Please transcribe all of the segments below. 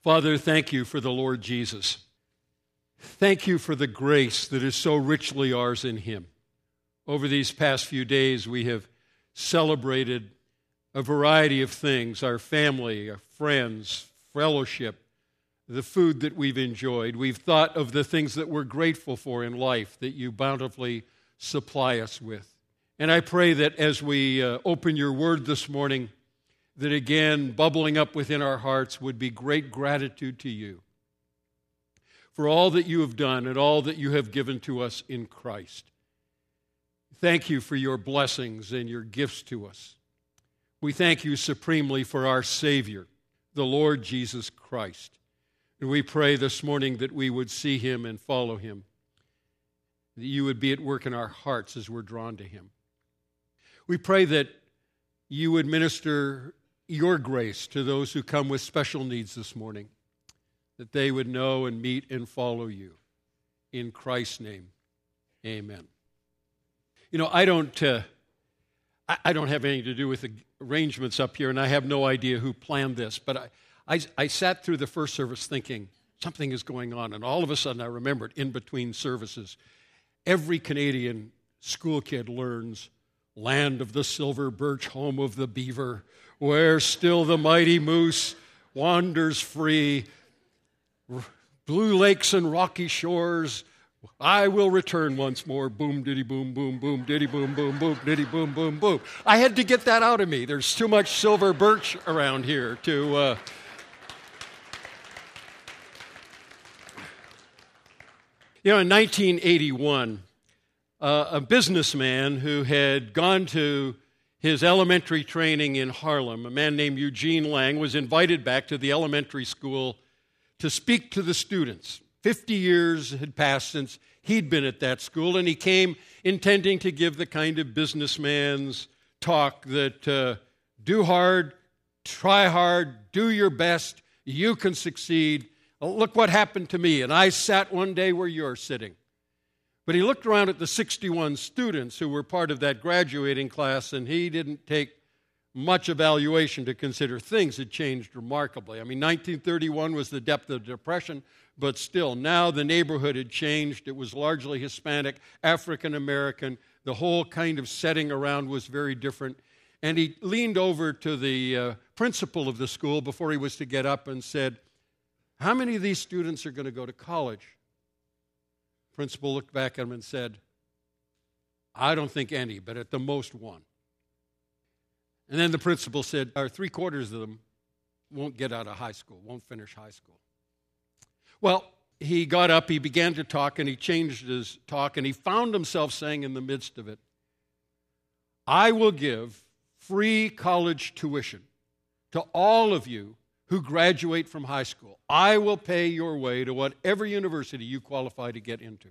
Father, thank you for the Lord Jesus. Thank you for the grace that is so richly ours in him. Over these past few days, we have celebrated a variety of things, our family, our friends, fellowship, the food that we've enjoyed. We've thought of the things that we're grateful for in life that you bountifully supply us with. And I pray that as we open your word this morning, that again, bubbling up within our hearts would be great gratitude to you for all that you have done and all that you have given to us in Christ. Thank you for your blessings and your gifts to us. We thank you supremely for our Savior, the Lord Jesus Christ. And we pray this morning that we would see him and follow him, that you would be at work in our hearts as we're drawn to him. We pray that you would minister your grace to those who come with special needs this morning, that they would know and meet and follow you. In Christ's name, amen. You know, I don't have anything to do with the arrangements up here, and I have no idea who planned this, but I sat through the first service thinking something is going on, and all of a sudden I remembered in between services, every Canadian school kid learns land of the silver birch, home of the beaver, where still the mighty moose wanders free, blue lakes and rocky shores, I will return once more, boom, diddy, boom, boom, boom, diddy, boom, boom, boom, diddy, boom, boom, boom. I had to get that out of me. There's too much silver birch around here to... You know, in 1981, a businessman who had gone to his elementary training in Harlem, a man named Eugene Lang, was invited back to the elementary school to speak to the students. 50 years had passed since he'd been at that school, and he came intending to give the kind of businessman's talk that do hard, try hard, do your best, you can succeed. Look what happened to me, and I sat one day where you're sitting. But he looked around at the 61 students who were part of that graduating class, and he didn't take much evaluation to consider things had changed remarkably. I mean, 1931 was the depth of the Depression, but still, now the neighborhood had changed. It was largely Hispanic, African American. The whole kind of setting around was very different. And he leaned over to the principal of the school before he was to get up and said, "How many of these students are going to go to college?" The principal looked back at him and said, "I don't think any, but at the most one." And then the principal said, "Three-quarters of them won't get out of high school, won't finish high school." Well, he got up, he began to talk, and he changed his talk, and he found himself saying in the midst of it, "I will give free college tuition to all of you who graduate from high school. I will pay your way to whatever university you qualify to get into."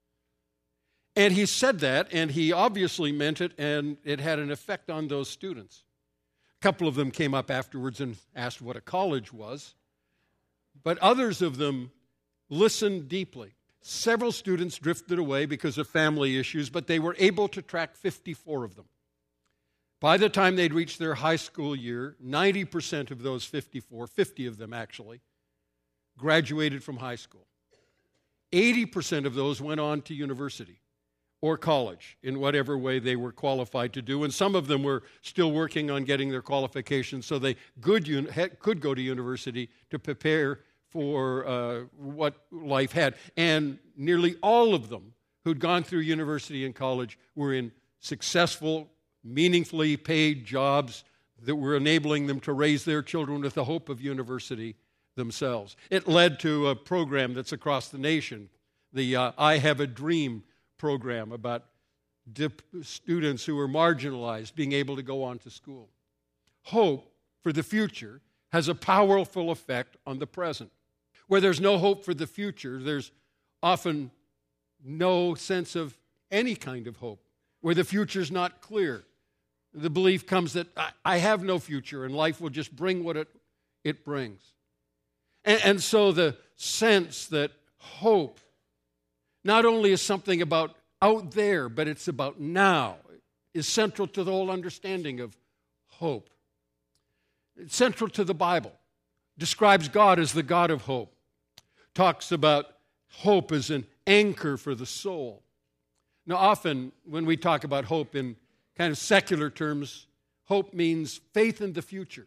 And he said that, and he obviously meant it, and it had an effect on those students. A couple of them came up afterwards and asked what a college was, but others of them listened deeply. Several students drifted away because of family issues, but they were able to track 54 of them. By the time they'd reached their high school year, 90% of those 54, 50 of them actually, graduated from high school. 80% of those went on to university or college in whatever way they were qualified to do, and some of them were still working on getting their qualifications so they could go to university to prepare for what life had. And nearly all of them who'd gone through university and college were in successful, meaningfully paid jobs that were enabling them to raise their children with the hope of university themselves. It led to a program that's across the nation, the I Have a Dream program about students who are marginalized being able to go on to school. Hope for the future has a powerful effect on the present. Where there's no hope for the future, there's often no sense of any kind of hope. Where the future's not clear, the belief comes that I have no future and life will just bring what it brings. And so the sense that hope not only is something about out there, but it's about now, is central to the whole understanding of hope. It's central to the Bible. describes God as the God of hope, talks about hope as an anchor for the soul. Now, often when we talk about hope in kind of secular terms, hope means faith in the future.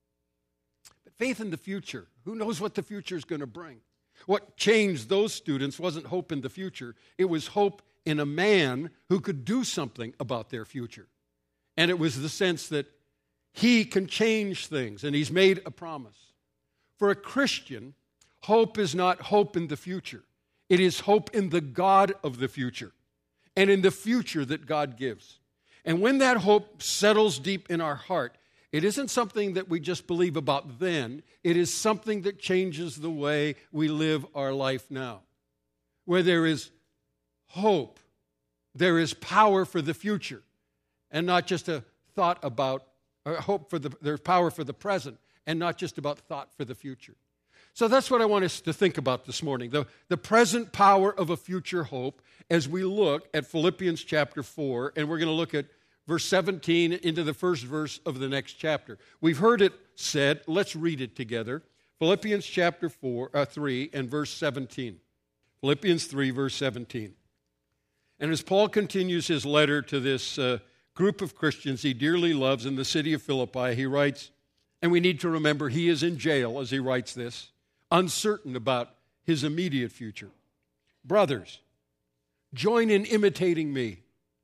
But faith in the future, who knows what the future is going to bring? What changed those students wasn't hope in the future. It was hope in a man who could do something about their future. And it was the sense that he can change things, and he's made a promise. For a Christian, hope is not hope in the future. It is hope in the God of the future and in the future that God gives. And when that hope settles deep in our heart, it isn't something that we just believe about then. It is something that changes the way we live our life now. Where there is hope, there is power for the future, and not just a thought about, or hope for there's power for the present, and not just about thought for the future. So that's what I want us to think about this morning, the present power of a future hope as we look at Philippians chapter 4, and we're going to look at verse 17 into the first verse of the next chapter. We've heard it said, let's read it together. Philippians chapter 3 and verse 17. Philippians 3, verse 17. And as Paul continues his letter to this group of Christians he dearly loves in the city of Philippi, he writes, and we need to remember he is in jail as he writes this, uncertain about his immediate future. Brothers, join in imitating me,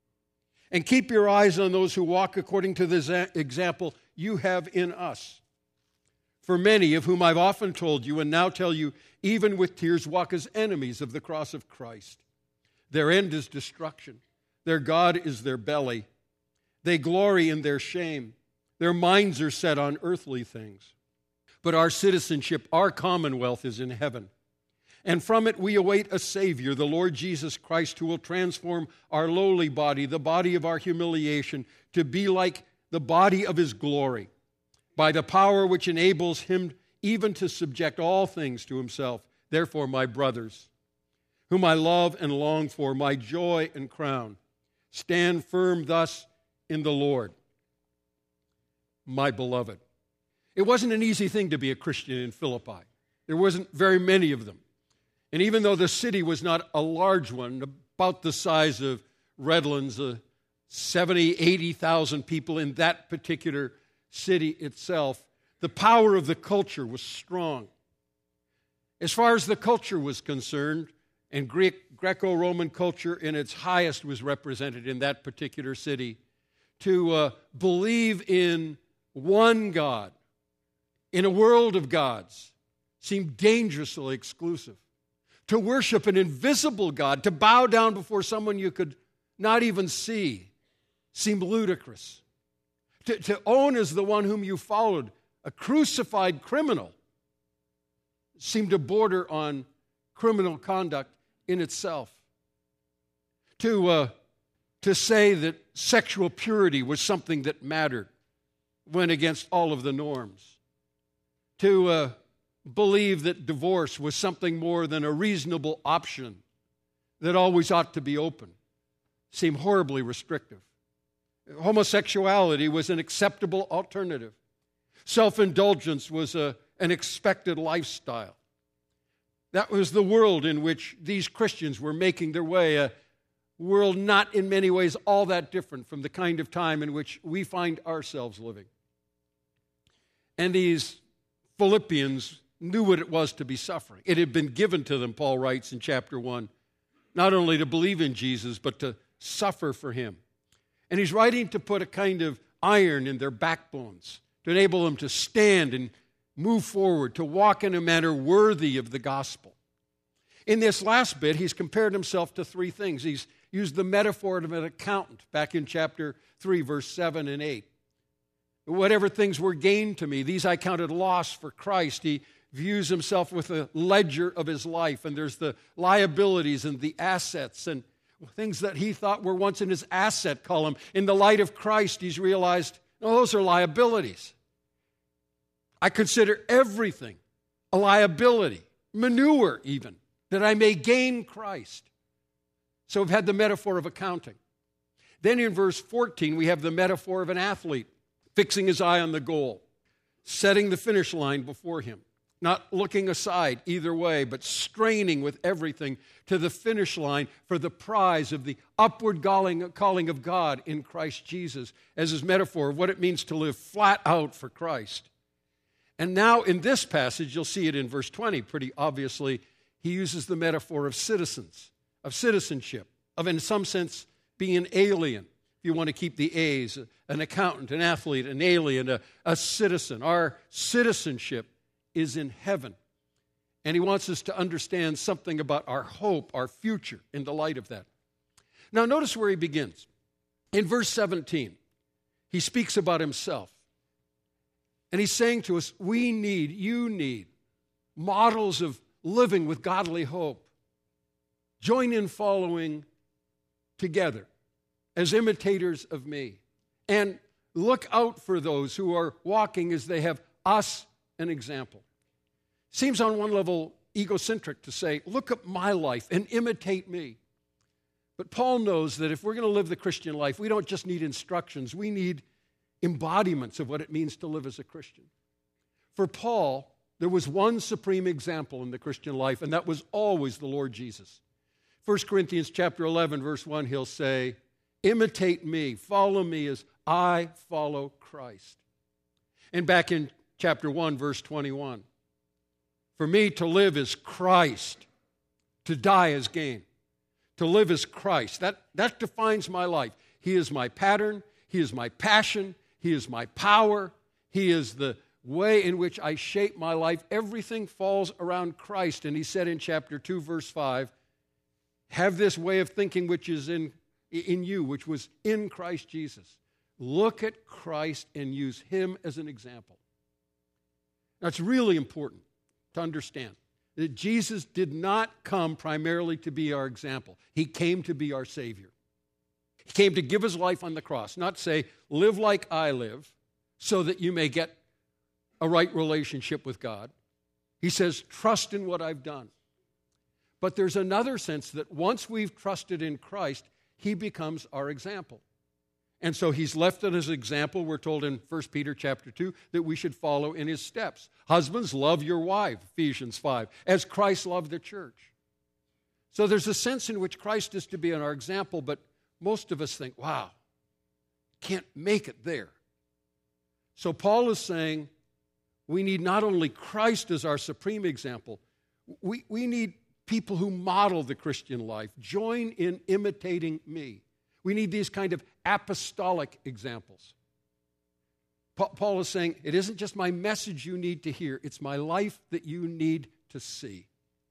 and keep your eyes on those who walk according to the example you have in us. For many of whom I've often told you and now tell you, even with tears, walk as enemies of the cross of Christ. Their end is destruction. Their God is their belly. They glory in their shame. Their minds are set on earthly things. But our citizenship, our commonwealth is in heaven. And from it we await a Savior, the Lord Jesus Christ, who will transform our lowly body, the body of our humiliation, to be like the body of His glory, by the power which enables Him even to subject all things to Himself. Therefore, my brothers, whom I love and long for, my joy and crown, stand firm thus in the Lord, my beloved. It wasn't an easy thing to be a Christian in Philippi. There wasn't very many of them. And even though the city was not a large one, about the size of Redlands, 70, 80,000 people in that particular city itself, the power of the culture was strong. As far as the culture was concerned, and Greco-Roman culture in its highest was represented in that particular city, to believe in one God, in a world of gods, seemed dangerously exclusive. To worship an invisible God, to bow down before someone you could not even see, seemed ludicrous. To own as the one whom you followed a crucified criminal seemed to border on criminal conduct in itself. To say that sexual purity was something that mattered went against all of the norms. To believe that divorce was something more than a reasonable option that always ought to be open seemed horribly restrictive. Homosexuality was an acceptable alternative. Self-indulgence was an expected lifestyle. That was the world in which these Christians were making their way, a world not in many ways all that different from the kind of time in which we find ourselves living. And these Philippians knew what it was to be suffering. It had been given to them, Paul writes in chapter 1, not only to believe in Jesus, but to suffer for Him. And he's writing to put a kind of iron in their backbones, to enable them to stand and move forward, to walk in a manner worthy of the gospel. In this last bit, he's compared himself to three things. He's used the metaphor of an accountant back in chapter 3, verse 7 and 8. Whatever things were gained to me, these I counted loss for Christ. He views himself with a ledger of his life, and there's the liabilities and the assets and things that he thought were once in his asset column. In the light of Christ, he's realized, no, those are liabilities. I consider everything a liability, manure even, that I may gain Christ. So we've had the metaphor of accounting. Then in verse 14, we have the metaphor of an athlete fixing his eye on the goal, setting the finish line before him. not looking aside either way, but straining with everything to the finish line for the prize of the upward calling of God in Christ Jesus, as his metaphor of what it means to live flat out for Christ. And now in this passage, you'll see it in verse 20 pretty obviously, he uses the metaphor of citizens, of citizenship, of in some sense being an alien. If you want to keep the A's, an accountant, an athlete, an alien, a citizen. Our citizenship is in heaven. And he wants us to understand something about our hope, our future, in the light of that. Now notice where he begins. In verse 17, he speaks about himself. And he's saying to us, you need models of living with godly hope. Join in following together as imitators of me. And look out for those who are walking as they have us an example. Seems on one level egocentric to say, look at my life and imitate me. But Paul knows that if we're going to live the Christian life, we don't just need instructions, we need embodiments of what it means to live as a Christian. For Paul, there was one supreme example in the Christian life, and that was always the Lord Jesus. 1 Corinthians chapter 11, verse 1, he'll say, imitate me, follow me as I follow Christ. And back in chapter 1, verse 21, for me to live is Christ, to die is gain. To live is Christ. That defines my life. He is my pattern. He is my passion. He is my power. He is the way in which I shape my life. Everything falls around Christ. And he said in chapter 2, verse 5, have this way of thinking which is in you, which was in Christ Jesus. Look at Christ and use him as an example. Now, it's really important to understand that Jesus did not come primarily to be our example. He came to be our Savior. He came to give his life on the cross, not say, live like I live, so that you may get a right relationship with God. He says, trust in what I've done. But there's another sense that once we've trusted in Christ, he becomes our example. And so he's left it as an example. We're told in 1 Peter chapter 2 that we should follow in his steps. Husbands, love your wife, Ephesians 5, as Christ loved the church. So there's a sense in which Christ is to be our example, but most of us think, wow, can't make it there. So Paul is saying we need not only Christ as our supreme example, we need people who model the Christian life. Join in imitating me. We need these kind of apostolic examples. Paul is saying, it isn't just my message you need to hear, it's my life that you need to see.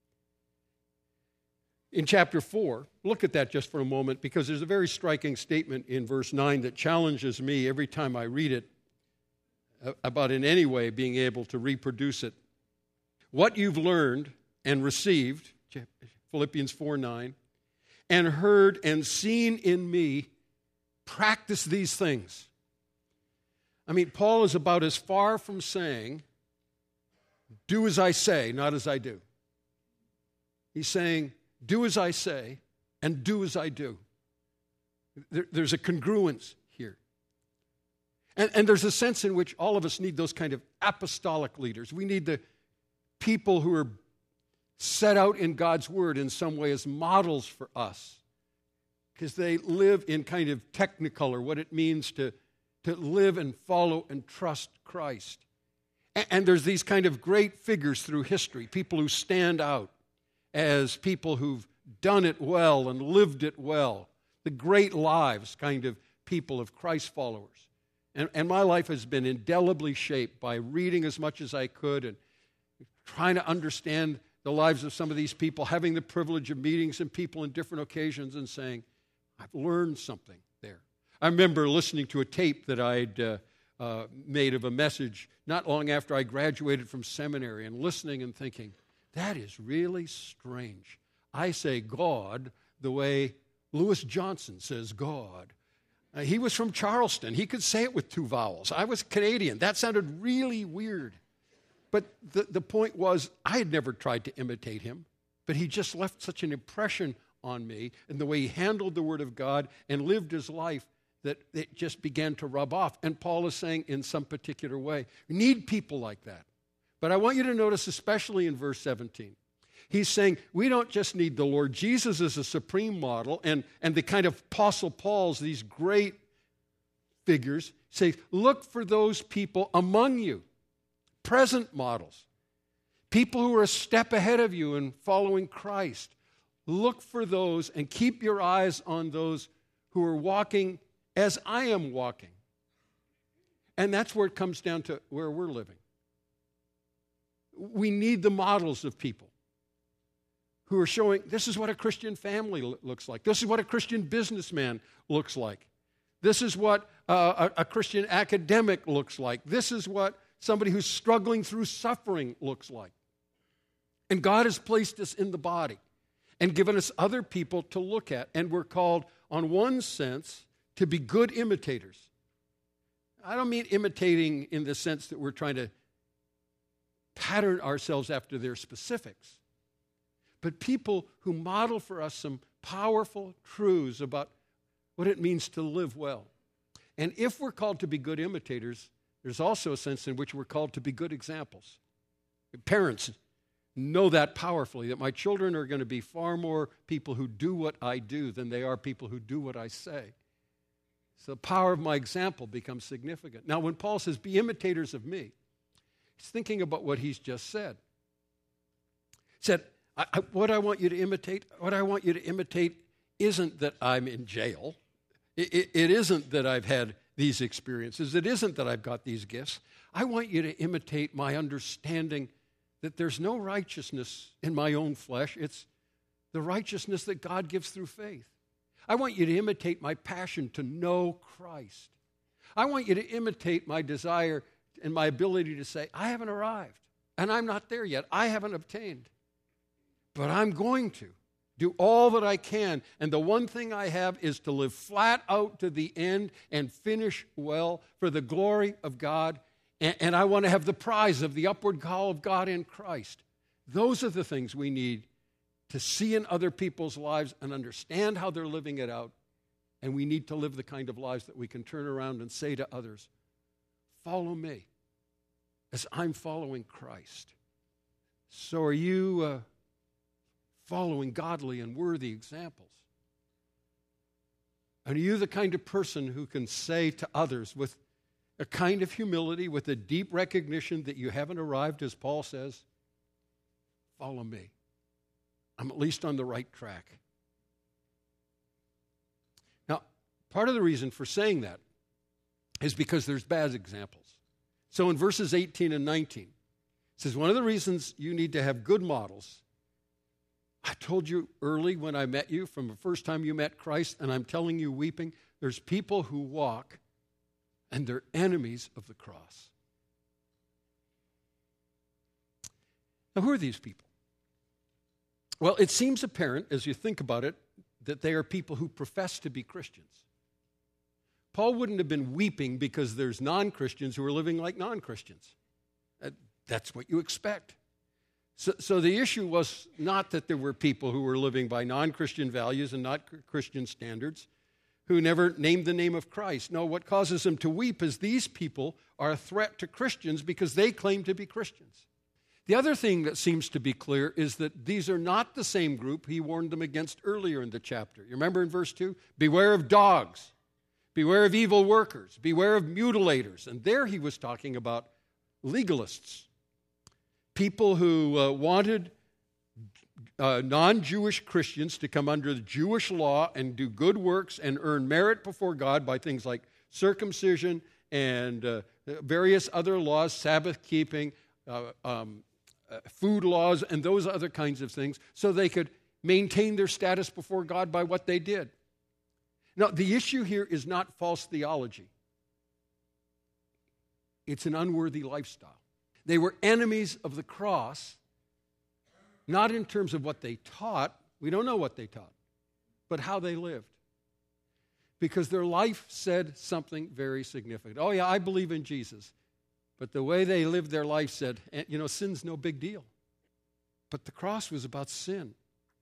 In chapter 4, look at that just for a moment, because there's a very striking statement in verse 9 that challenges me every time I read it about in any way being able to reproduce it. What you've learned and received, Philippians 4:9, and heard and seen in me, practice these things. I mean, Paul is about as far from saying, do as I say, not as I do. He's saying, do as I say and do as I do. There's a congruence here. And there's a sense in which all of us need those kind of apostolic leaders. We need the people who are set out in God's word in some way as models for us, because they live in kind of technicolor, what it means to live and follow and trust Christ. And there's these kind of great figures through history, people who stand out as people who've done it well and lived it well, the great lives kind of people of Christ followers. And my life has been indelibly shaped by reading as much as I could and trying to understand the lives of some of these people, having the privilege of meeting some people in different occasions and saying, I've learned something there. I remember listening to a tape that I'd made of a message not long after I graduated from seminary and listening and thinking, that is really strange. I say God the way Lewis Johnson says God. He was from Charleston. He could say it with two vowels. I was Canadian. That sounded really weird. But the point was, I had never tried to imitate him, but he just left such an impression on me and the way he handled the Word of God and lived his life that it just began to rub off. And Paul is saying in some particular way, we need people like that. But I want you to notice, especially in verse 17, he's saying we don't just need the Lord Jesus as a supreme model and the kind of Apostle Paul's, these great figures, say, look for those people among you, present models, people who are a step ahead of you in following Christ. Look for those and keep your eyes on those who are walking as I am walking. And that's where it comes down to where we're living. We need the models of people who are showing this is what a Christian family looks like. This is what a Christian businessman looks like. This is what a Christian academic looks like. This is what somebody who's struggling through suffering looks like. And God has placed us in the body and given us other people to look at. And we're called, on one sense, to be good imitators. I don't mean imitating in the sense that we're trying to pattern ourselves after their specifics, but people who model for us some powerful truths about what it means to live well. And if we're called to be good imitators, there's also a sense in which we're called to be good examples. Parents know that powerfully, that my children are going to be far more people who do what I do than they are people who do what I say. So the power of my example becomes significant. Now, when Paul says, be imitators of me, he's thinking about what he's just said. He said, what I want you to imitate isn't that I'm in jail. It isn't that I've had these experiences. It isn't that I've got these gifts. I want you to imitate my understanding that there's no righteousness in my own flesh. It's the righteousness that God gives through faith. I want you to imitate my passion to know Christ. I want you to imitate my desire and my ability to say, I haven't arrived, and I'm not there yet. I haven't obtained. But I'm going to do all that I can, and the one thing I have is to live flat out to the end and finish well for the glory of God, and I want to have the prize of the upward call of God in Christ. Those are the things we need to see in other people's lives and understand how they're living it out, and we need to live the kind of lives that we can turn around and say to others, follow me as I'm following Christ. So are you following godly and worthy examples? And are you the kind of person who can say to others with a kind of humility, with a deep recognition that you haven't arrived, as Paul says, follow me. I'm at least on the right track. Now, part of the reason for saying that is because there's bad examples. So in verses 18 and 19, it says, one of the reasons you need to have good models, I told you early when I met you, from the first time you met Christ, and I'm telling you weeping, there's people who walk and they're enemies of the cross. Now, who are these people? Well, it seems apparent, as you think about it, that they are people who profess to be Christians. Paul wouldn't have been weeping because there's non-Christians who are living like non-Christians. That's what you expect. So the issue was not that there were people who were living by non-Christian values and not Christian standards, who never named the name of Christ. No, what causes them to weep is these people are a threat to Christians because they claim to be Christians. The other thing that seems to be clear is that these are not the same group he warned them against earlier in the chapter. You remember in verse 2? Beware of dogs. Beware of evil workers. Beware of mutilators. And there he was talking about legalists. People who wanted non-Jewish Christians to come under the Jewish law and do good works and earn merit before God by things like circumcision and various other laws, Sabbath keeping, food laws, and those other kinds of things, so they could maintain their status before God by what they did. Now, the issue here is not false theology. It's an unworthy lifestyle. They were enemies of the cross, not in terms of what they taught. We don't know what they taught, but how they lived. Because their life said something very significant. Oh, yeah, I believe in Jesus. But the way they lived their life said, sin's no big deal. But the cross was about sin.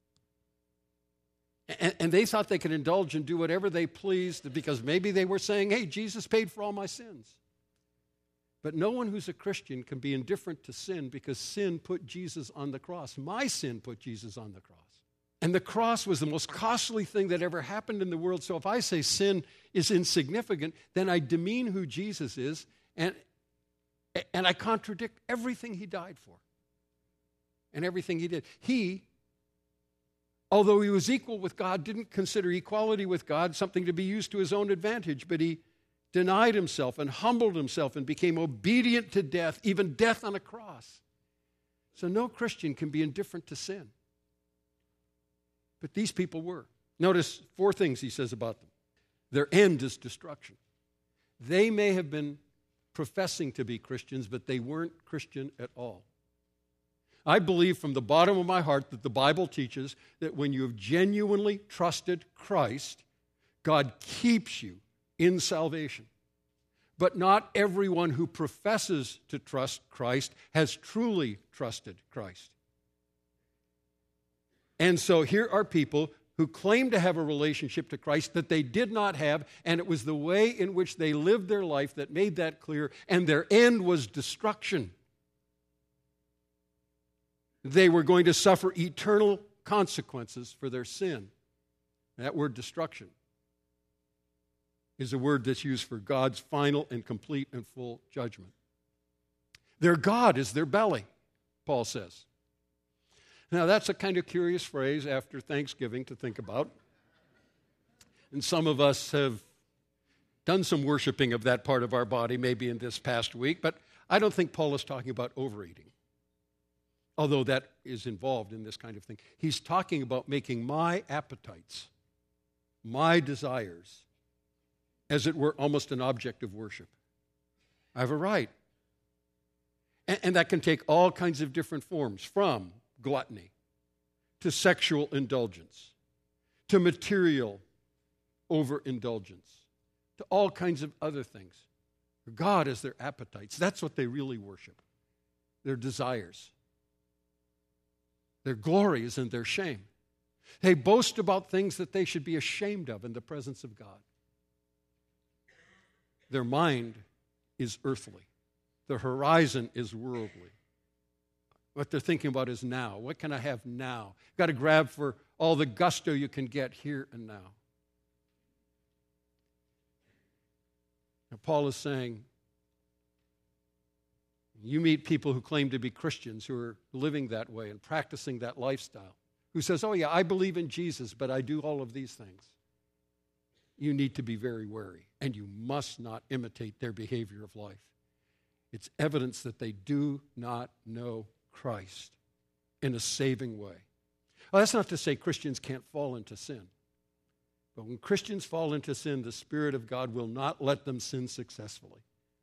And they thought they could indulge and do whatever they pleased because maybe they were saying, hey, Jesus paid for all my sins. But no one who's a Christian can be indifferent to sin because sin put Jesus on the cross. My sin put Jesus on the cross. And the cross was the most costly thing that ever happened in the world. So if I say sin is insignificant, then I demean who Jesus is, and I contradict everything he died for and everything he did. He, although he was equal with God, didn't consider equality with God something to be used to his own advantage, but he denied himself and humbled himself and became obedient to death, even death on a cross. So no Christian can be indifferent to sin. But these people were. Notice 4 things he says about them. Their end is destruction. They may have been professing to be Christians, but they weren't Christian at all. I believe from the bottom of my heart that the Bible teaches that when you have genuinely trusted Christ, God keeps you in salvation. But not everyone who professes to trust Christ has truly trusted Christ. And so here are people who claim to have a relationship to Christ that they did not have, and it was the way in which they lived their life that made that clear, and their end was destruction. They were going to suffer eternal consequences for their sin. That word destruction is a word that's used for God's final and complete and full judgment. Their God is their belly, Paul says. Now, that's a kind of curious phrase after Thanksgiving to think about. And some of us have done some worshiping of that part of our body maybe in this past week, but I don't think Paul is talking about overeating, although that is involved in this kind of thing. He's talking about making my appetites, my desires, as it were, almost an object of worship. I have a right. And that can take all kinds of different forms, from gluttony to sexual indulgence to material overindulgence to all kinds of other things. God is their appetites. That's what they really worship, their desires. Their glory is in their shame. They boast about things that they should be ashamed of in the presence of God. Their mind is earthly. Their horizon is worldly. What they're thinking about is now. What can I have now? You've got to grab for all the gusto you can get here and now. Now, Paul is saying, you meet people who claim to be Christians who are living that way and practicing that lifestyle, who says, oh yeah, I believe in Jesus, but I do all of these things. You need to be very wary, and you must not imitate their behavior of life. It's evidence that they do not know Christ in a saving way. Well, that's not to say Christians can't fall into sin. But when Christians fall into sin, the Spirit of God will not let them sin successfully.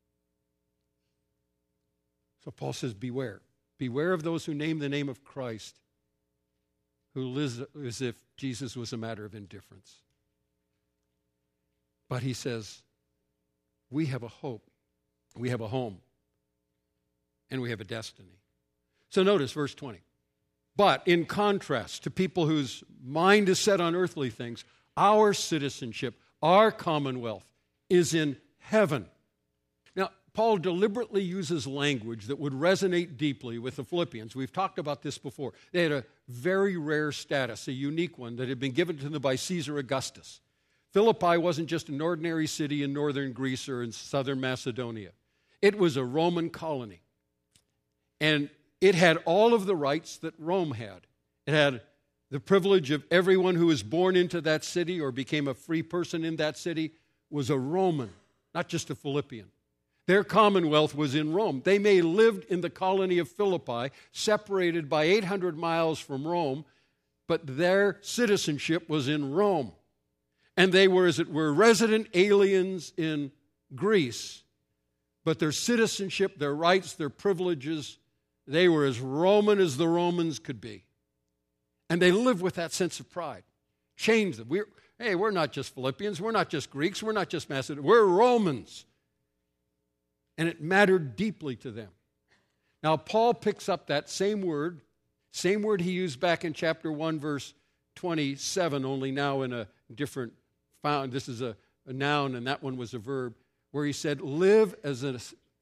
So Paul says, beware. Beware of those who name the name of Christ, who live as if Jesus was a matter of indifference. But he says, we have a hope, we have a home, and we have a destiny. So notice verse 20. But in contrast to people whose mind is set on earthly things, our citizenship, our commonwealth is in heaven. Now, Paul deliberately uses language that would resonate deeply with the Philippians. We've talked about this before. They had a very rare status, a unique one that had been given to them by Caesar Augustus. Philippi wasn't just an ordinary city in northern Greece or in southern Macedonia. It was a Roman colony. And it had all of the rights that Rome had. It had the privilege of everyone who was born into that city or became a free person in that city was a Roman, not just a Philippian. Their commonwealth was in Rome. They may have lived in the colony of Philippi, separated by 800 miles from Rome, but their citizenship was in Rome. And they were, as it were, resident aliens in Greece. But their citizenship, their rights, their privileges, they were as Roman as the Romans could be. And they lived with that sense of pride. Changed them. We're not just Philippians, we're not just Greeks, we're not just Macedonians, we're Romans. And it mattered deeply to them. Now, Paul picks up that same word he used back in chapter 1, verse 27, only now in a different found. This is a noun, and that one was a verb, where he said, live as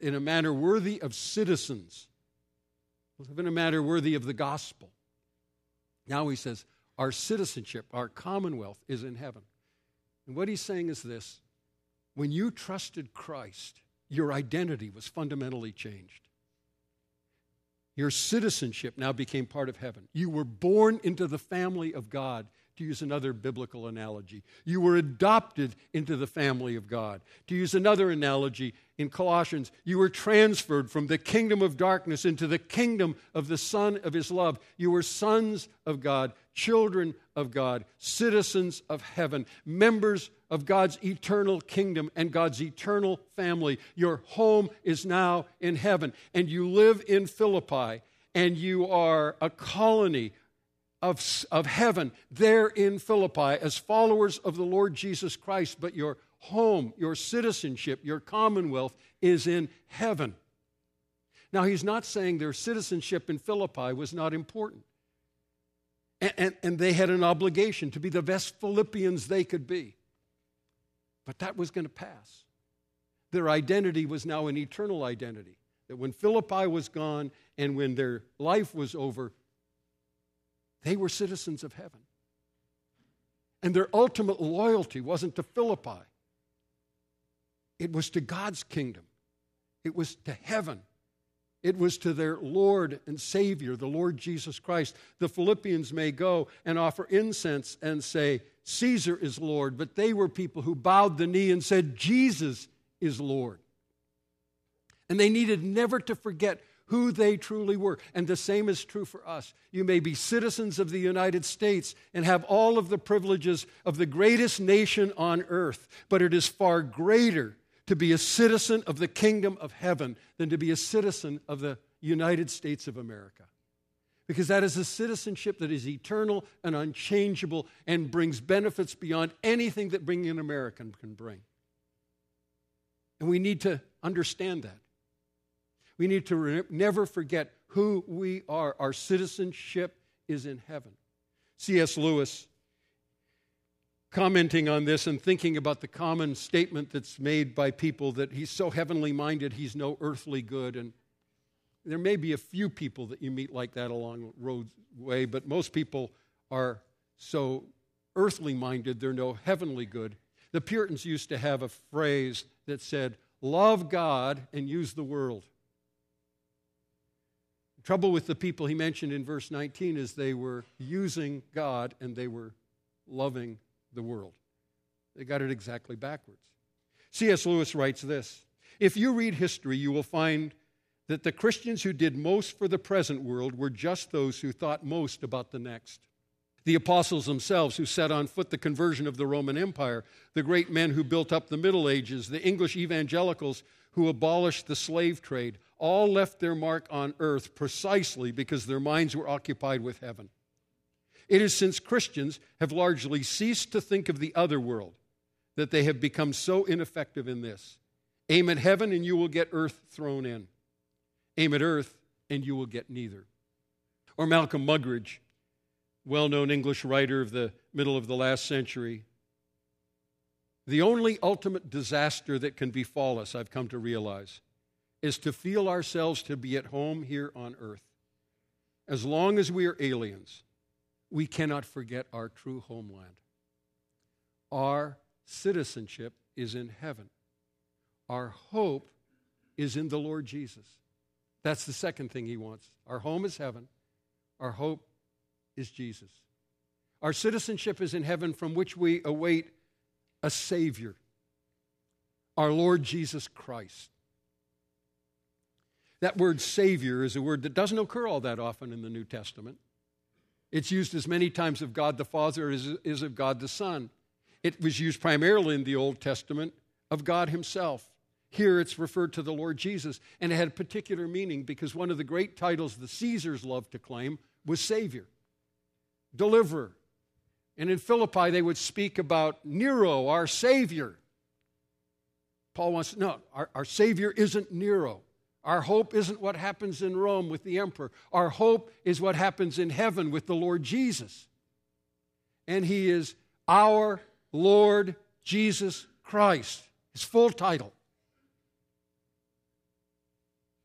in a manner worthy of citizens. Live in a manner worthy of the gospel. Now he says, our citizenship, our commonwealth is in heaven. And what he's saying is this: when you trusted Christ, your identity was fundamentally changed. Your citizenship now became part of heaven. You were born into the family of God, to use another biblical analogy. You were adopted into the family of God. To use another analogy, in Colossians, you were transferred from the kingdom of darkness into the kingdom of the Son of His love. You were sons of God, children of God, citizens of heaven, members of God's eternal kingdom and God's eternal family. Your home is now in heaven, and you live in Philippi, and you are a colony of heaven there in Philippi as followers of the Lord Jesus Christ, but your home, your citizenship, your commonwealth is in heaven. Now, he's not saying their citizenship in Philippi was not important. And they had an obligation to be the best Philippians they could be. But that was going to pass. Their identity was now an eternal identity. That when Philippi was gone and when their life was over, they were citizens of heaven. And their ultimate loyalty wasn't to Philippi. It was to God's kingdom. It was to heaven. It was to their Lord and Savior, the Lord Jesus Christ. The Philippians may go and offer incense and say, Caesar is Lord, but they were people who bowed the knee and said, Jesus is Lord. And they needed never to forget who they truly were. And the same is true for us. You may be citizens of the United States and have all of the privileges of the greatest nation on earth, but it is far greater to be a citizen of the kingdom of heaven than to be a citizen of the United States of America. Because that is a citizenship that is eternal and unchangeable and brings benefits beyond anything that being an American can bring. And we need to understand that. We need to never forget who we are. Our citizenship is in heaven. C.S. Lewis, commenting on this and thinking about the common statement that's made by people that he's so heavenly minded, he's no earthly good. And there may be a few people that you meet like that along the roadway, but most people are so earthly minded, they're no heavenly good. The Puritans used to have a phrase that said, love God and use the world. The trouble with the people he mentioned in verse 19 is they were using God and they were loving the world. They got it exactly backwards. C.S. Lewis writes this: if you read history, you will find that the Christians who did most for the present world were just those who thought most about the next. The apostles themselves who set on foot the conversion of the Roman Empire, the great men who built up the Middle Ages, the English evangelicals who abolished the slave trade, all left their mark on earth precisely because their minds were occupied with heaven. It is since Christians have largely ceased to think of the other world that they have become so ineffective in this. Aim at heaven and you will get earth thrown in. Aim at earth and you will get neither. Or Malcolm Muggeridge, well-known English writer of the middle of the last century. The only ultimate disaster that can befall us, I've come to realize, is to feel ourselves to be at home here on earth. As long as we are aliens, we cannot forget our true homeland. Our citizenship is in heaven. Our hope is in the Lord Jesus. That's the second thing he wants. Our home is heaven. Our hope is Jesus. Our citizenship is in heaven, from which we await a Savior, our Lord Jesus Christ. That word Savior is a word that doesn't occur all that often in the New Testament. It's used as many times of God the Father as it is of God the Son. It was used primarily in the Old Testament of God himself. Here it's referred to the Lord Jesus, and it had a particular meaning because one of the great titles the Caesars loved to claim was Savior, Deliverer. And in Philippi they would speak about Nero, our Savior. Paul wants to know, our Savior isn't Nero. Our hope isn't what happens in Rome with the emperor. Our hope is what happens in heaven with the Lord Jesus. And he is our Lord Jesus Christ, his full title.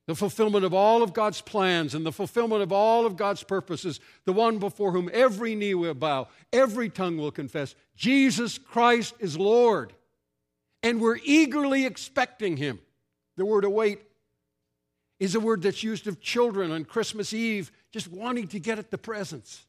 the fulfillment of all of God's plans and the fulfillment of all of God's purposes, the one before whom every knee will bow, every tongue will confess, Jesus Christ is Lord. And we're eagerly expecting him. The word await is a word that's used of children on Christmas Eve, just wanting to get at the presents.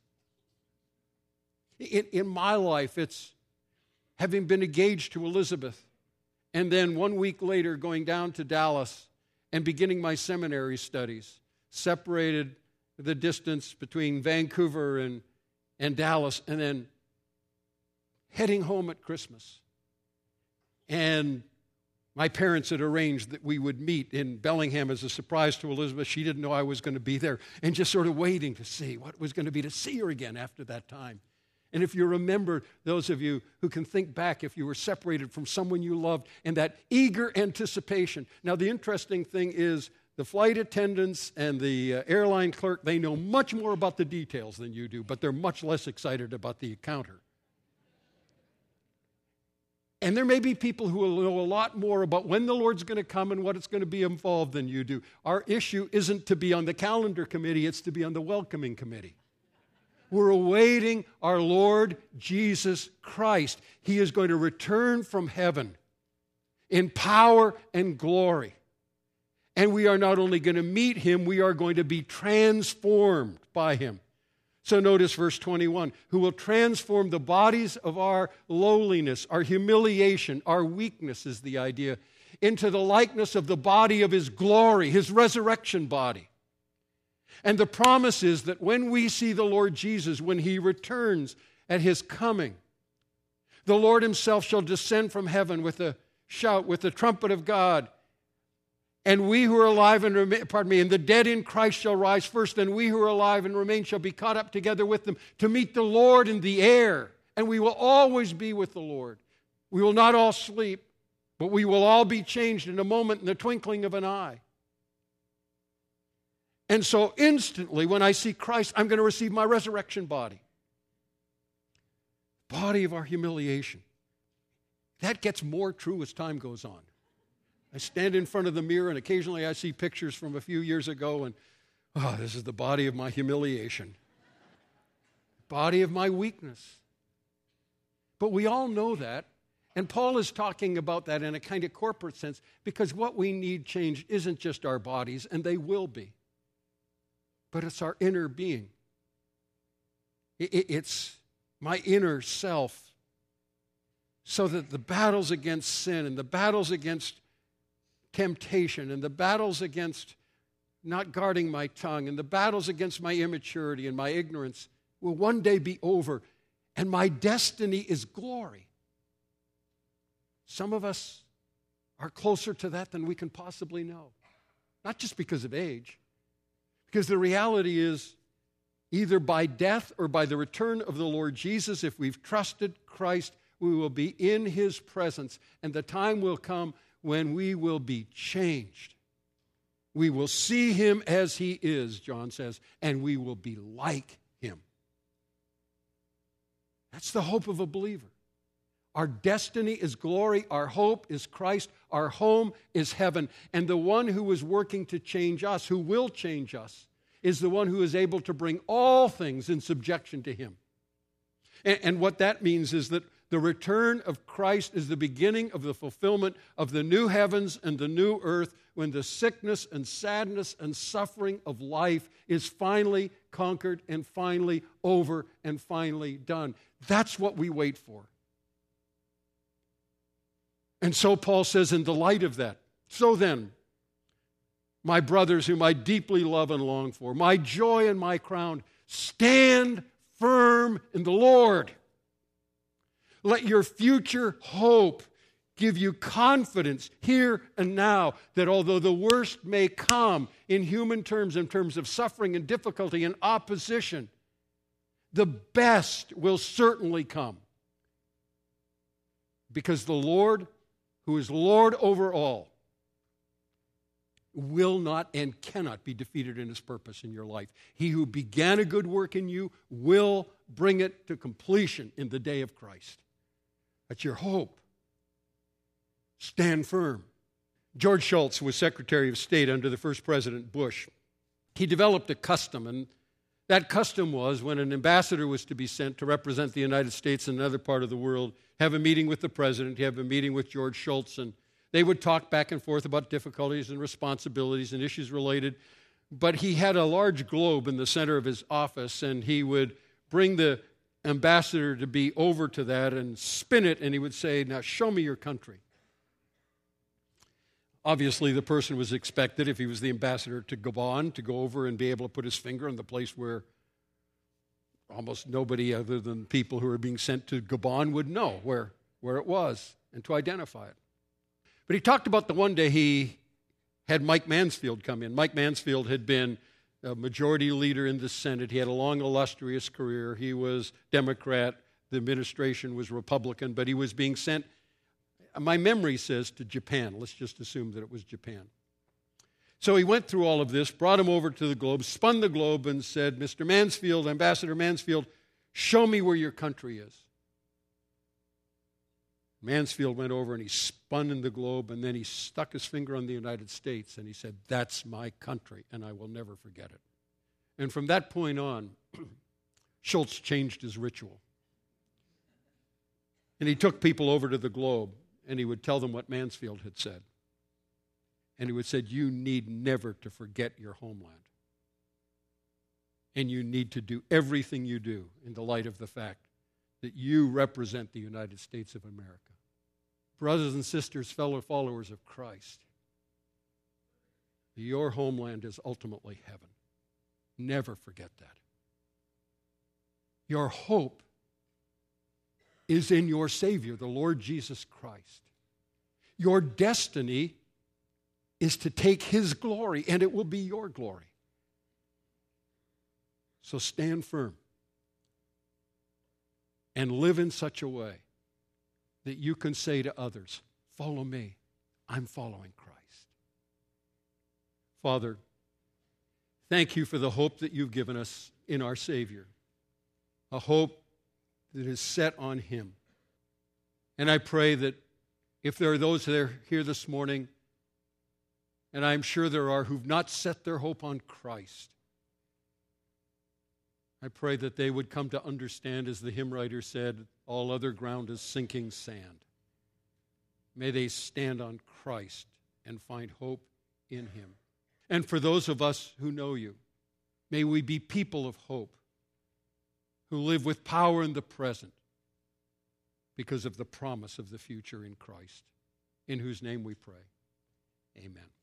In my life, it's having been engaged to Elizabeth, and then 1 week later going down to Dallas and beginning my seminary studies, separated the distance between Vancouver and Dallas, and then heading home at Christmas. And my parents had arranged that we would meet in Bellingham as a surprise to Elizabeth. She didn't know I was going to be there, and just sort of waiting to see what it was going to be to see her again after that time. And if you remember, those of you who can think back, if you were separated from someone you loved, and that eager anticipation. Now, the interesting thing is the flight attendants and the airline clerk, they know much more about the details than you do, but they're much less excited about the encounter. And there may be people who will know a lot more about when the Lord's going to come and what it's going to be involved than you do. Our issue isn't to be on the calendar committee, it's to be on the welcoming committee. We're awaiting our Lord Jesus Christ. He is going to return from heaven in power and glory. And we are not only going to meet him, we are going to be transformed by him. So notice verse 21, who will transform the bodies of our lowliness, our humiliation, our weakness is the idea, into the likeness of the body of his glory, his resurrection body. And the promise is that when we see the Lord Jesus, when he returns at his coming, the Lord himself shall descend from heaven with a shout, with the trumpet of God. And we who are alive and remain, and the dead in Christ shall rise first, and we who are alive and remain shall be caught up together with them to meet the Lord in the air. And we will always be with the Lord. We will not all sleep, but we will all be changed in a moment, in the twinkling of an eye. And so instantly, when I see Christ, I'm going to receive my resurrection body. Body of our humiliation. That gets more true as time goes on. I stand in front of the mirror, and occasionally I see pictures from a few years ago, and, this is the body of my humiliation. Body of my weakness. But we all know that, and Paul is talking about that in a kind of corporate sense, because what we need changed isn't just our bodies, and they will be. But it's our inner being. It's my inner self. So that the battles against sin and the battles against temptation and the battles against not guarding my tongue and the battles against my immaturity and my ignorance will one day be over. And my destiny is glory. Some of us are closer to that than we can possibly know. Not just because of age. Because the reality is, either by death or by the return of the Lord Jesus, if we've trusted Christ, we will be in his presence, and the time will come when we will be changed. We will see him as he is, John says, and we will be like him. That's the hope of a believer. Our destiny is glory. Our hope is Christ. Our home is heaven. And the one who is working to change us, who will change us, is the one who is able to bring all things in subjection to him. And what that means is that the return of Christ is the beginning of the fulfillment of the new heavens and the new earth, when the sickness and sadness and suffering of life is finally conquered and finally over and finally done. That's what we wait for. And so Paul says, in the light of that, so then, my brothers whom I deeply love and long for, my joy and my crown, stand firm in the Lord. Let your future hope give you confidence here and now that although the worst may come in human terms, in terms of suffering and difficulty and opposition, the best will certainly come. Because the Lord, who is Lord over all, will not and cannot be defeated in his purpose in your life. He who began a good work in you will bring it to completion in the day of Christ. That's your hope. Stand firm. George Shultz was Secretary of State under the first President Bush. He developed a custom, and that custom was when an ambassador was to be sent to represent the United States in another part of the world, have a meeting with the president, have a meeting with George Shultz, and they would talk back and forth about difficulties and responsibilities and issues related. But he had a large globe in the center of his office, and he would bring the ambassador to be over to that and spin it, and he would say, "Now show me your country." Obviously, the person was expected, if he was the ambassador to Gabon, to go over and be able to put his finger on the place where almost nobody other than people who were being sent to Gabon would know where it was and to identify it. But he talked about the one day he had Mike Mansfield come in. Mike Mansfield had been a majority leader in the Senate. He had a long, illustrious career. He was Democrat. The administration was Republican, but he was being sent, my memory says, to Japan. Let's just assume that it was Japan. So he went through all of this, brought him over to the globe, spun the globe, and said, "Mr. Mansfield, Ambassador Mansfield, show me where your country is." Mansfield went over and he spun in the globe, and then he stuck his finger on the United States, and he said, "That's my country, and I will never forget it." And from that point on, Shultz changed his ritual. And he took people over to the globe, and he would tell them what Mansfield had said. And he would say, "You need never to forget your homeland. And you need to do everything you do in the light of the fact that you represent the United States of America." Brothers and sisters, fellow followers of Christ, your homeland is ultimately heaven. Never forget that. Your hope is in your Savior, the Lord Jesus Christ. Your destiny is to take His glory, and it will be your glory. So stand firm and live in such a way that you can say to others, "Follow me, I'm following Christ." Father, thank you for the hope that you've given us in our Savior, a hope that is set on Him. And I pray that if there are those that are here this morning, and I'm sure there are, who've not set their hope on Christ, I pray that they would come to understand, as the hymn writer said, all other ground is sinking sand. May they stand on Christ and find hope in Him. And for those of us who know you, may we be people of hope, who live with power in the present because of the promise of the future in Christ, in whose name we pray. Amen.